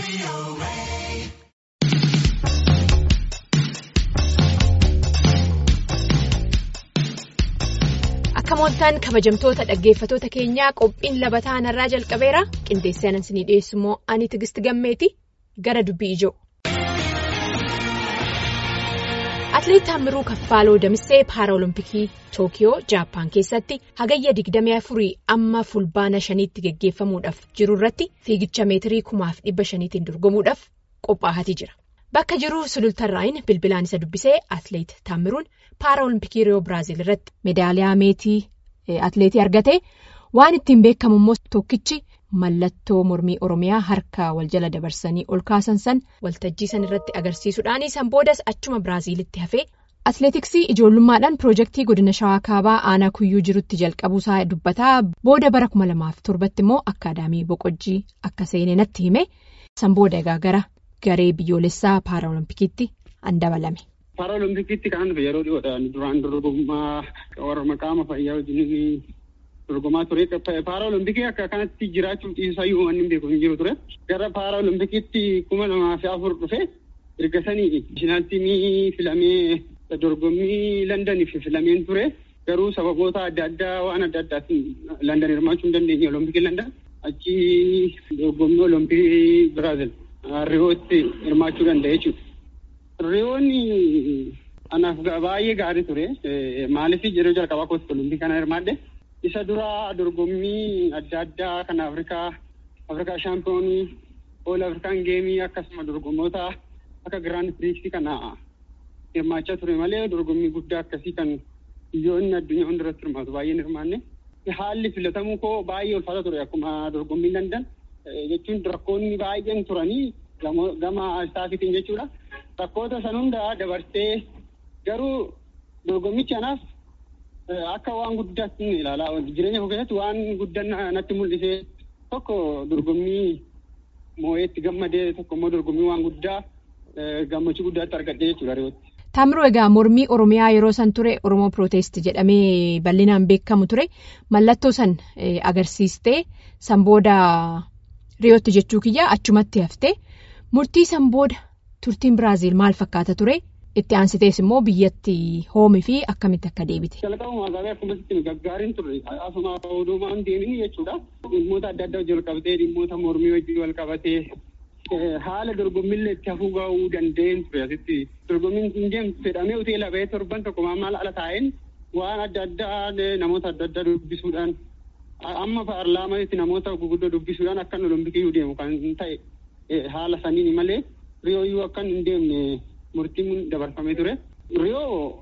Kamoontaan kabajamtoota dhaggeeffatoota keenyaa qophiin labataa narraa jalqabeera qindeessee anan isinii dhiyeessu immoo ani Tigist Gammeeti gara dubbii ijoo. Atileet Taamiruu Kaffaaloo Damissee Paaraolimpikii Tookiyoo Jaappaan keessatti hagayya 24 amma fulbaana 5tti geggeeffamuudhaaf jiru irratti fiigicha meetirii 1500tiin dorgomuudhaaf qophaa'atii jira. Bakka jiru sulultarraayin bilbilaan isa dubbisee atileet Taamiruun Paaraolimpikii Riyoo Biraazil irratti meedaaliyaa meetii atileetii argate waan ittiin beekamu immoo tokkichi mallattoo mormii Oromiyaa harka wal jala dabarsanii ol kaasan san waltajjii san irratti agarsiisuudhaan san boodas achuma Biraazilitti hafee atileetiksii ijoollummaadhaan piroojeektii godina Shawaa Kaabaa aanaa kuyyuu jirutti jalqabuusaa dubbataa booda bara 2007tti immoo akkaadaamii boqojjii akka seenee natti hime san booda egaa gara garee biyyoolessaa Paaraolimpikiitti an dabalame. Paaraolimpikiitti kan yeroo dhiyoodhaan duraan dorgommaa warra qaama fayyaa wajjin dorgomaa ture. Paaraolimpikii akka kanatti jiraachuuf dhiisayyuu wanni hin beeku hin jiru ture. Gara Paaraolimpikiitti 2004 dhufe erga sanii naashinaal tiimii filamee dorgommii Londaniif filameen ture. Garuu sababoota adda addaa waan adda addaatiin London hirmaachuu hin dandeenye Olompikii London achi dorgommii Olompikii Biraazil Riyootti hirmaachuu danda'e jechuudha. Riyoonni anaaf baay'ee gaarii ture. Maaliif yeroo jalqabaa kootti Olompikii kana hirmaadhe. Isa dura dorgommii adda addaa kan Afrikaa shaampiyoonii, All Afrikaan geemii akkasuma dorgommoota akka Giraand Piriiksii kana hirmaachaa ture malee dorgommii guddaa akkasii kan biyyoonni addunyaa hundarratti hirmaatu baay'een hirmaanne. Haalli filatamuu koo baay'ee ulfaata ture akkuma dorgommii London jechuun rakkoonni baay'een turanii gama istaafitiin jechuudha. Rakkoota san hundaa dabarsee garuu dorgommichi anaaf akka waan guddaatti ilaalaa jireenya koo keessatti waan guddaa natti mul'ise tokko dorgommii moo'eetti gammadee tokko immoo dorgommii waan guddaa gammachuu guddaatti argadhee jechuudha Riyootti. Taamiruu egaa mormii Oromiyaa yeroo san ture Oromoo Pirootest jedhamee bal'inaan beekamu ture mallattoo san agarsiistee san booda Riyootti jechuu kiyyaa achumatti haftee murtii san booda turtiin Biraazil maal fakkaata ture? Itti aansitees immoo biyyatti hoomii fi akkamitti akka deebite. Jalqabuma gaarii akkamitti gaggaariin turre asuma oduumaan deemini jechuudha. Dhimmoota adda addaa wal qabatee dhimmoota mormii wajjin wal qabatee haala dorgommiillee itti hafuu ga'uu danda'een ture asitti. Dorgommiin hin deemtu fedhamee hoteela ba'ee torban tokko maal ala taa'een waan adda addaa namoota adda addaa dubbisuudhaan amma paarlaamanitti namoota guguddoo dubbisuudhaan akkan Olompikii deemu kan ta'e haala saniin malee Riyooyyuu akkan hin deemne. Murtiin dabarfamee ture. Riyoo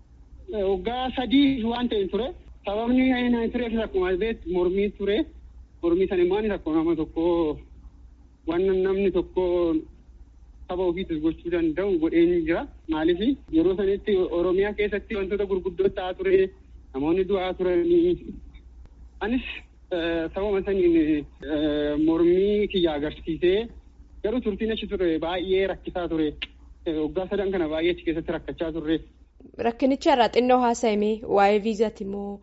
waggaa 3 waan ta'e ture. Sababni inni tureef akkuma beektu mormii ture. Mormii sana immoo akka nama tokko waan namni tokko saba ofiitis gochuu danda'u godheen jira. Maaliif yeroo sanitti Oromiyaa keessatti wantoota gurguddoo ta'aa ture. Namoonni du'aa turanii. Anis sababa saniin mormii kiyya agarsiisee garuu turtiin achi ture baay'ee rakkisaa ture. Waggaa 3 kana baay'ee achi keessatti rakkachaa turre. Rakkinicha irraa xinnoo haasa'ame waa'ee viizaati moo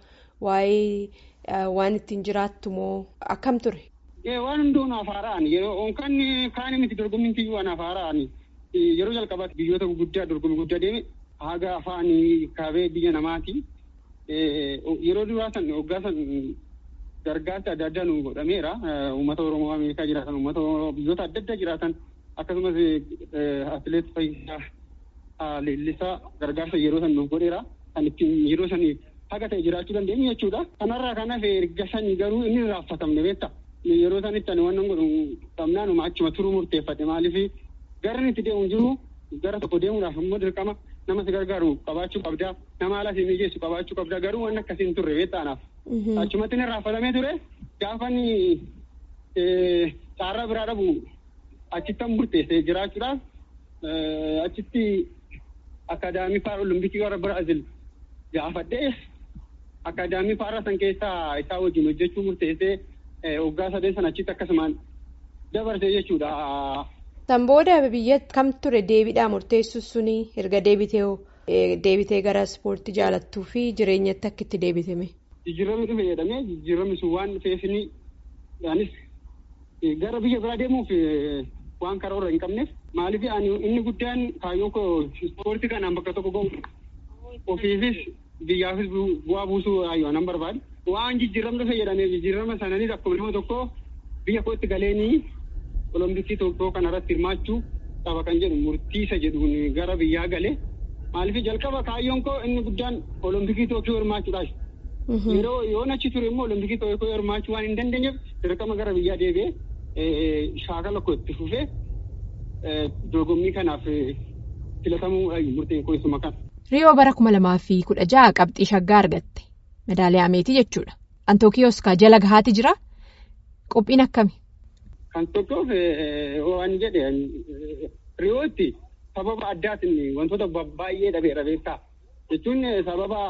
waa'ee waan ittiin jiraattu moo akkam ture? Waan hunduun afaaraan yeroo kaan miti dorgommiin kiyyuu waan afaaraan yeroo jalqabaatti biyyoota gurguddaa dorgommii guddaa deeme haga afaanii kaabee biyya namaati. Yeroo duraa san waggaa san gargaarsa adda addaa nu godhameera. Uummata Oromoo Ameerikaa jiraatan uummata biyyoota adda addaa jiraatan. Akkasumas atileet Fayyisaa Leellisaa gargaarsa yeroo san nuuf godheera. Kan ittiin yeroo sanii haga ta'e jiraachuu dandeenyu jechuudha. Kanarraa kan hafe erga sanii garuu inni raaffatamne beekta. Yeroo sanitti ani waan godhu qabnaanuma achuma turuu murteeffate maaliif gara itti deemu jiru gara tokko deemuudhaaf immoo dirqama nama si gargaaru qabaachuu qabdaa. Nama alaa si mijeessu qabaachuu qabdaa garuu waan akkasiin turre beektaanaaf. Achumatti inni raaffatamee ture gaafa caarraa biraa dhabu. Achittan murteessee jiraachuudhaaf achitti akkaadaamii Paaraolimpikii warra Biraazil gaafadhee akkaadaamii Paara san keessaa isaa wajjin hojjechuu murteessee waggaa 3 sana achitti akkasumaan dabarsee jechuudha. San booda biyya kam ture deebiidhaa murteessu suni erga deebitee gara ispoortii jaalattuu fi jireenyatti akka itti deebitame. Jijjiiramni dhufe jedhamee jijjiiramni sun waan dhufeefini anis gara biyya biraa deemuuf waan karoora hin qabneef maaliif inni guddaan kaayyoo koo ispoortii kanaan bakka tokko ga'u ofiifis biyyaafis bu'aa buusuu ayyoonan barbaadu. Waan jijjiiramni fayyadamee jijjiirama sananii akkuma nama tokko biyya kootti galeenii olompikii Tookiyo kanarratti hirmaachuu qaba kan jedhu murtiisa jedhuun gara biyyaa galee maaliif jalqaba kaayyoon koo inni guddaan olompikii Tookiyo hirmaachuudha. Yeroo yoon achi ture immoo olompikii Tookiyo hirmaachuu waan hin dandeenyeef dirqama gara biyyaa deebi'ee shaakala koo itti fufee dorgommii kanaaf filatamuu murteen koo isuma kana. Riyoo bara 2016 qabxii shaggaa argatte. Medaaliyaa meetii jechuudha. An Tookiyoos kaa jala gahaati jira. Qophiin akkami? Kan Tookiyoof waan jedhe Riyootti sababa addaatiin wantoota baay'ee dhabeera beektaa. Jechuun sababa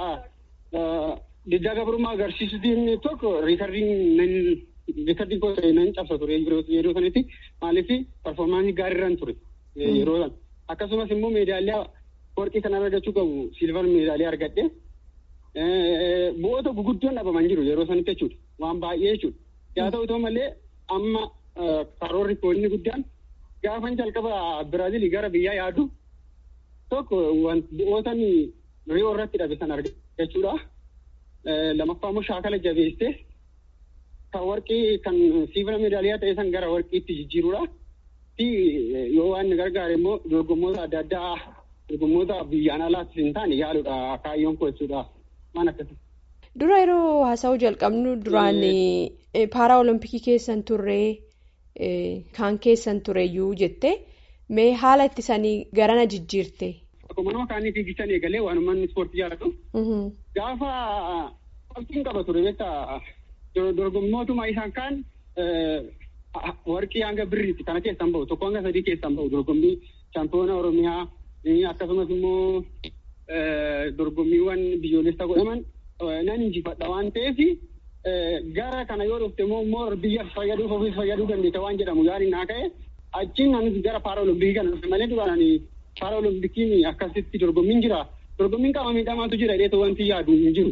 diddaa gabrummaa agarsiisutiin tokko riikardiin koo nan cabsa ture yeroo sanatti maaliif performaansii gaariirraan ture yeroo san. Akkasumas immoo meedaaliyaa warqii kana argachuu qabu silvar meedaaliyaa argadhe. Bu'oota guguddoon dhabaman jiru yeroo sanitti jechuudha. Waan baay'ee jechuudha. Yaa ta'u malee amma karoorri koonni guddaan gaafan jalqaba Biraazilii gara biyyaa yaadu tokko bu'oota Riyoo irratti dhabe san argachuudha. Lamaffaa immoo shaakala jabeessee kan warqii kan silvar meedaaliyaa ta'e san gara warqiitti jijjiiruudha. Yoo waan gargaare immoo dorgommoota adda addaa dorgommoota biyyaan alaatti hin taane yaaluudha kaayyoon koo jechuudha. Waan akkasii. Dura yeroo haasa'uu jalqabnu duraan paara olompikii keessan turree kan keessan tureyyuu jettee mee haala ittisanii garana jijjiirte? Akkuma nama kaanii fiigichan eegalee waan uummanni ispoortii jaallatu. Gaafa qabxiin qaba ture beektaa dorgommootuma isaan kaan warqii hanga birriitti kana keessan bahu tokko hanga 3 keessan bahu dorgommii chaampiyoona Oromiyaa akkasumas immoo dorgommiiwwan biyyoolessa godhaman nan injifadha waan ta'eef gara kana yoo dhufte immoo biyya fayyaduuf ofiis fayyaduu dandeessa waan jedhamu yaaliin naa ka'e achiin anis gara paara olompikii kana dhufe malee duraan paara olimpikiin akkasitti dorgommiin jira. Dorgommiin qaama miidhamaatu jira jedhee wanti yaadu hin jiru.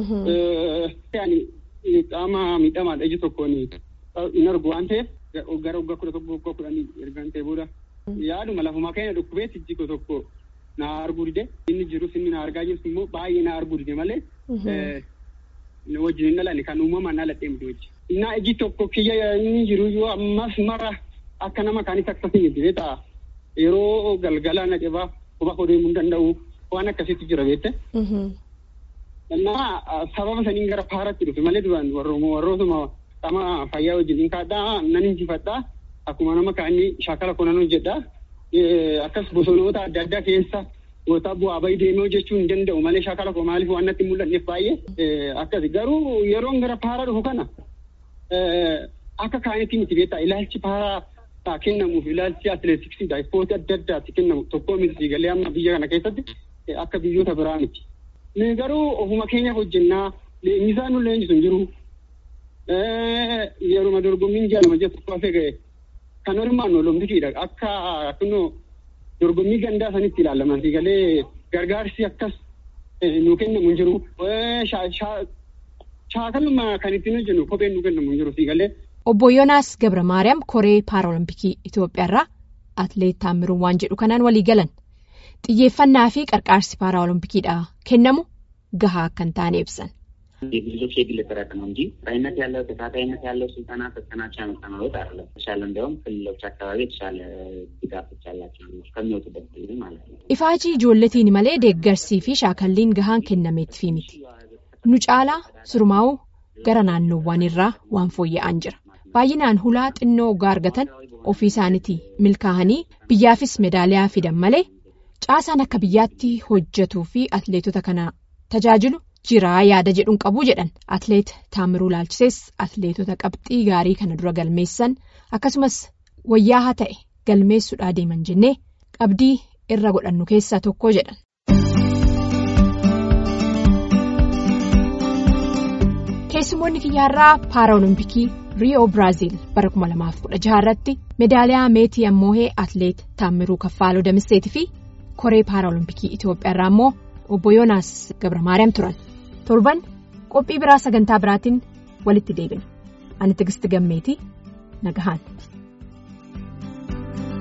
Qaama miidhamaadha iji tokkoon hin argu waan ta'eef gara waggaa 11 ergaan ta'e booda yaaduma lafuma keenya dhukkubeetti iji tokko na arguu dide inni jirus inni na argaa jirus immoo baay'ee na arguu dide malee wajjin hin dhalanne kan uumamaan dhaladhee miti wajjin. Innaa iji tokko kiyya inni jiru yoo ammas mara akka nama kaanis akkasii miti beektaa yeroo galgala na cebaa quba deemuu hin danda'u waan akkasitti jira beekte. Innaa sababa saniin gara paaratti dhufe malee duraan warrootuma qaama fayyaa wajjin hin kaadhaa nan injifadhaa akkuma nama kaanii shaakala konan hojjedhaa. Akkas bosonoota adda addaa keessa goota bu'aa bayii deemee hojjechuu hin danda'u malee shaakala koo maaliif waan natti mul'anneef baay'ee akkasi garuu yeroon gara paaraa dhufu kana akka kaanitti miti beektaa ilaalchi paaraa kennamuuf ilaalchi atileetiksiidha ispoortii adda addaatti kennamu tokkoo miti galee amma biyya kana keessatti akka biyyoota biraa miti. Ni garuu ofuma keenya hojjennaa leenjisaan nu leenjisu hin jiru yeruma dorgommiin jaalama jettu kuufee ga'e. Kan hirmaannu olompikiidha akka kunoo dorgommii gandaa sanitti ilaalaman galee gargaarsi akkas nu kennamu hin jiru. Shaakaluma kan ittiin hojjennu kopheen nu kennamu hin jiru galee. Obbo Yoonaas Gabra Maariyaam Koree Paaraolimpikii Itoophiyaarraa Atileet Taammiruun waan jedhu kanaan walii galan xiyyeeffannaa fi qarqaarsi Paaraolimpikiidhaa kennamu gahaa akka hin taane ibsan. የግዞች የግል ጥረት ነው እንጂ ራይነት ያለው ተካታይነት ያለው ስልጠና ፈተናቸው ያመጣነው አይደለም። ተሻለ እንደውም ክልሎች አካባቢ የተሻለ ድጋፎች ያላቸው ከሚወጡበት ጊዜ ማለት ነው። ኢፋጂ ጆለቲን ማለ ደገርሲ ፊ ሻከሊን ጋሃን ከነሜት ፊሚቲ ኑጫላ ሱርማው ገራናን ነው ዋንራ ዋንፎየ አንጅራ ባይናን ሁላ ጥኖ ጋርገተን ኦፊሳኒቲ ሚልካሃኒ ቢያፊስ ሜዳሊያ ፊደም ማለ ጫሳን አከብያቲ ሆጀቱ ፊ አትሌቶታ ከና ተጃጅሉ jiraa yaada jedhuun qabu jedhan atileet Taamiruu Laalchisees atileetota qabxii gaarii kana dura galmeessan akkasumas wayyaa haa ta'e galmeessuudhaa deeman jennee qabdii irra godhannu keessaa tokko jedhan. Keessumoonni kiyyaarraa Paaraolimpikii Riyoo Biraazil bara 2016 irratti meedaaliyaa meetii ammoo atileet Taamiruu Kaffaaloo Damiseetii fi Koree Paaraolimpikii Itoophiyaarraa immoo Obbo Yoonaas Gabra Maariyaam turan. Torban qophii biraa sagantaa biraatiin walitti deebina. Ani Tigisti Gammeetii nagahaan.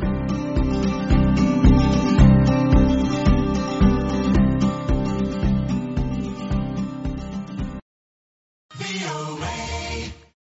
VOA.